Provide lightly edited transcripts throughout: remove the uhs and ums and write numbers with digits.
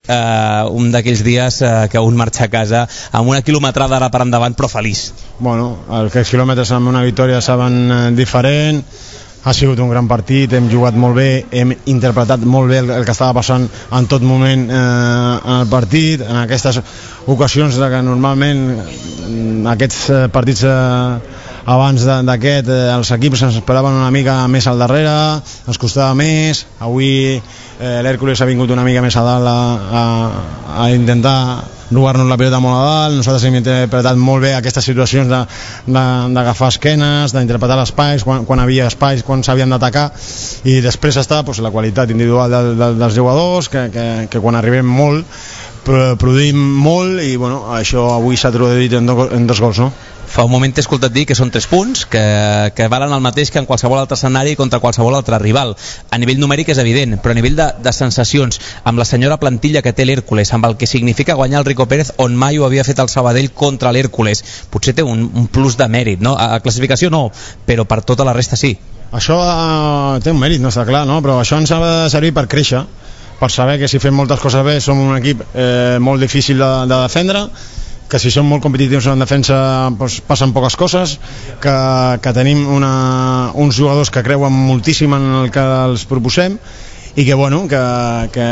un d'aquells dies que un marxa a casa amb una quilometrada ara per endavant però feliç. Bueno, aquests quilòmetres amb una victòria saben diferent. Ha sigut un gran partit, hem jugat molt bé, hem interpretat molt bé el que estava passant en tot moment en el partit, en aquestes ocasions que normalment aquests partits abans d'aquest els equips ens esperaven una mica més al darrere, ens costava més. Avui l'Hèrcules ha vingut una mica més a dalt a intentar robar-nos la pilota molt a dalt. Nosaltres hem interpretat molt bé aquestes situacions d'agafar esquenes, d'interpretar els espais, quan havia espais, quan s'havien d'atacar, i després està la qualitat individual dels jugadors, que quan arribem molt produïm molt, i bueno, això avui s'ha traduït en dos gols, no? Fa un moment t'he escoltat dir que són 3 punts que valen el mateix que en qualsevol altre escenari contra qualsevol altre rival. A nivell numèric és evident, però a nivell de sensacions, amb la senyora plantilla que té l'Hèrcules, amb el que significa guanyar el Rico Pérez on mai ho havia fet el Sabadell contra l'Hèrcules, potser té un plus de mèrit, no? A classificació no, però per tota la resta sí. Això té un mèrit, no està clar, no? Però això ens ha de servir per créixer, per saber que si fem moltes coses bé som un equip molt difícil de defendre, que si som molt competitius en defensa passen poques coses, que tenim uns jugadors que creuen moltíssim en el que els proposem, i que bueno, que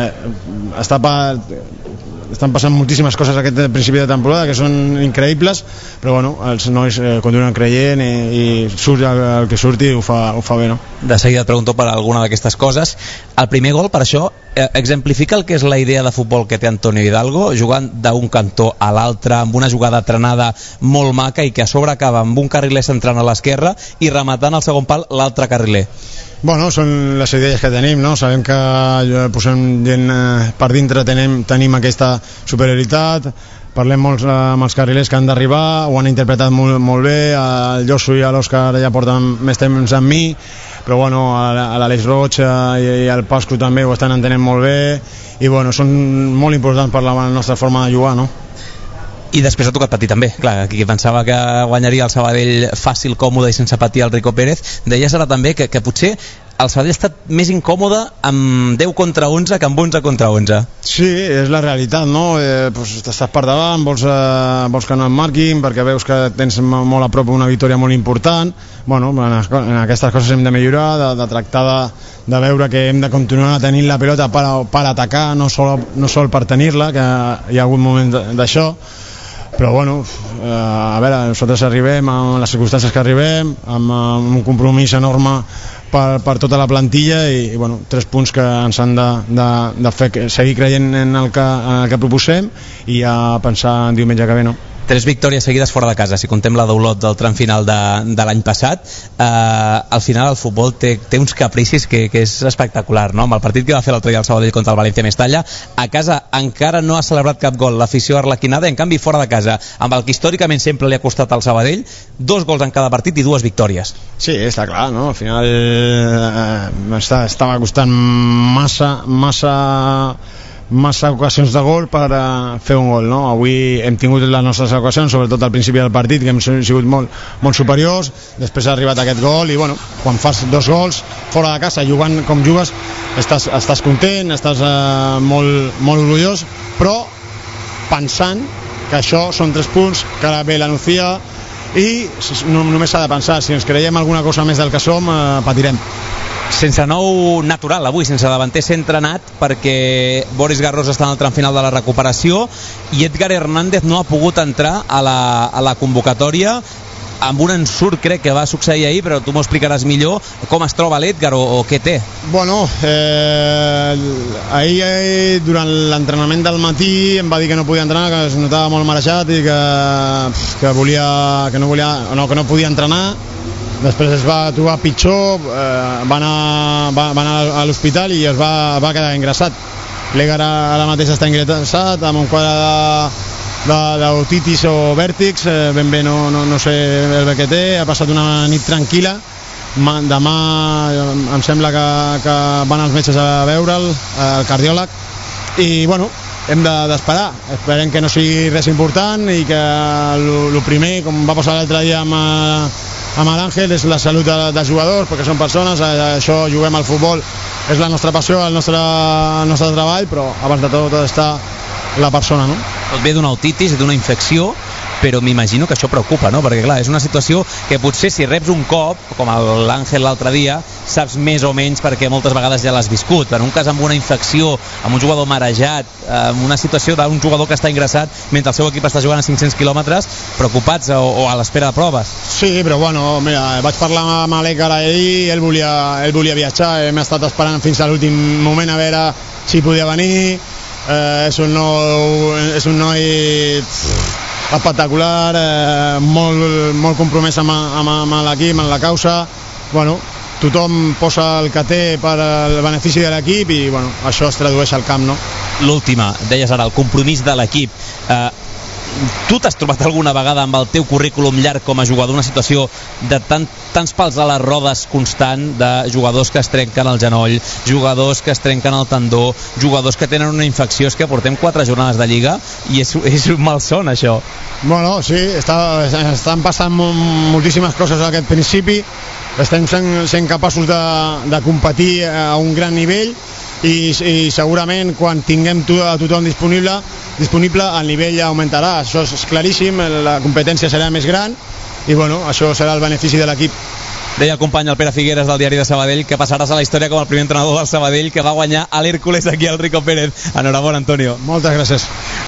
estan passant moltíssimes coses aquest principi de temporada que són increïbles, però bueno, els nois continuen creient i surt el que surti ho fa bé, no? De seguida et pregunto per alguna d'aquestes coses. El primer gol, per això, exemplifica el que és la idea de futbol que té Antonio Hidalgo, jugant d'un cantó a l'altre, amb una jugada trenada molt maca i que a sobre acaba amb un carriler centrant a l'esquerra i rematant al segon pal l'altre carriler. Bueno, són les idees que tenim, no? Sabem que posem gent per dintre, tenim aquesta superioritat, parlem molt amb els carrilers que han d'arribar, ho han interpretat molt bé, el Josu i l'Òscar ja porten més temps amb mi, però bueno, l'Àlex Roig i el Pascu també ho estan entenent molt bé, i bueno, són molt importants per la nostra forma de jugar, no? I després ha tocat patir també, clar, qui pensava que guanyaria el Sabadell fàcil, còmode i sense patir el Rico Pérez, deies ara també que potser el Sabadell ha estat més incòmode amb 10 contra 11 que amb 11 contra 11. Sí, és la realitat, no? Estàs per davant, vols que no et marquin perquè veus que tens molt a prop una victòria molt important. Bueno, en aquestes coses hem de millorar, de tractar de veure que hem de continuar tenint la pilota per atacar, no sol per tenir-la, que hi ha hagut moment d'això. Però bueno, a veure, nosaltres arribem amb les circumstàncies que arribem, amb un compromís enorme per tota la plantilla, i bueno, 3 punts que ens han de fer seguir creient en el que proposem i a pensar en diumenge que ve, no? 3 victòries seguides fora de casa, si contem la d'Olot del tram final de l'any passat. Al final el futbol té uns capricis que és espectacular, no? Amb el partit que va fer l'altre dia el Sabadell contra el València Mestalla, a casa encara no ha celebrat cap gol l'afició arlequinada, i en canvi fora de casa, amb el que històricament sempre li ha costat al Sabadell, 2 gols en cada partit i 2 victòries. Sí, està clar, no? Al final estava costant massa ocasions de gol per fer un gol, no? Avui hem tingut les nostres ocasions, sobretot al principi del partit, que hem sigut molt superiors. Després ha arribat aquest gol i bueno, quan fas 2 gols fora de casa, jugant com jugues, estàs content, estàs molt orgullós, però pensant que això són 3 punts, que ara ve la Nucía, i només s'ha de pensar, si ens creiem alguna cosa més del que som, patirem. Sense nou natural avui, sense davanter entrenat, perquè Boris Garros està en el tram final de la recuperació i Edgar Hernández no ha pogut entrar a la convocatòria amb un ensurt, crec que va succeir ahir, però tu m'ho explicaràs millor, com es troba l'Edgar o què té. Bueno, ahir durant l'entrenament del matí em va dir que no podia entrenar, que es notava molt marejat i que no podia entrenar. Després es va trobar pitjor, va anar a l'hospital i es va quedar ingressat. L'Edgar ara mateix està ingressat amb un quadre d'otitis o vèrtics, ben bé no sé el que té. Ha passat una nit tranquil·la, demà em sembla que van els metges a veure'l, el cardiòleg, i bueno, hem d'esperar, esperem que no sigui res important i que el primer, com va passar l'altre dia amb l'Àngel, és la salut dels jugadors, perquè són persones, això juguem al futbol és la nostra passió, el nostre treball, però abans de tot està la persona, no? Tot ve d'una otitis i d'una infecció, però m'imagino que això preocupa, no? Perquè clar, és una situació que potser si reps un cop, com l'Àngel l'altre dia, saps més o menys perquè moltes vegades ja l'has viscut. En un cas amb una infecció, amb un jugador marejat, amb una situació d'un jugador que està ingressat mentre el seu equip està jugant a 500 quilòmetres, preocupats o a l'espera de proves. Sí, però bueno, mira, vaig parlar amb Alec ara ahir, ell volia viatjar, hem estat esperant fins a l'últim moment a veure si podia venir. És un noi espectacular, molt compromès amb l'equip, amb la causa. Bueno, tothom posa el que té per al benefici de l'equip i bueno, això es tradueix al camp, no? L'última, deies ara, el compromís de l'equip. Tu t'has trobat alguna vegada amb el teu currículum llarg com a jugador una situació de tants pals a les rodes constant, de jugadors que es trenquen el genoll, jugadors que es trenquen el tendó, jugadors que tenen una infecció? És que portem 4 jornades de Lliga i és un malson, això. Bueno, sí, estan passant moltíssimes coses a aquest principi, estem sent capaços de competir a un gran nivell i segurament quan tinguem a tothom disponible el nivell augmentarà, això és claríssim, la competència serà més gran i bueno, això serà el benefici de l'equip. Deia el company el Pere Figueres del diari de Sabadell que passaràs a la història com el primer entrenador del Sabadell que va guanyar a l'Hércules aquí al Rico Pérez. Enhorabona, Antonio. Moltes gràcies.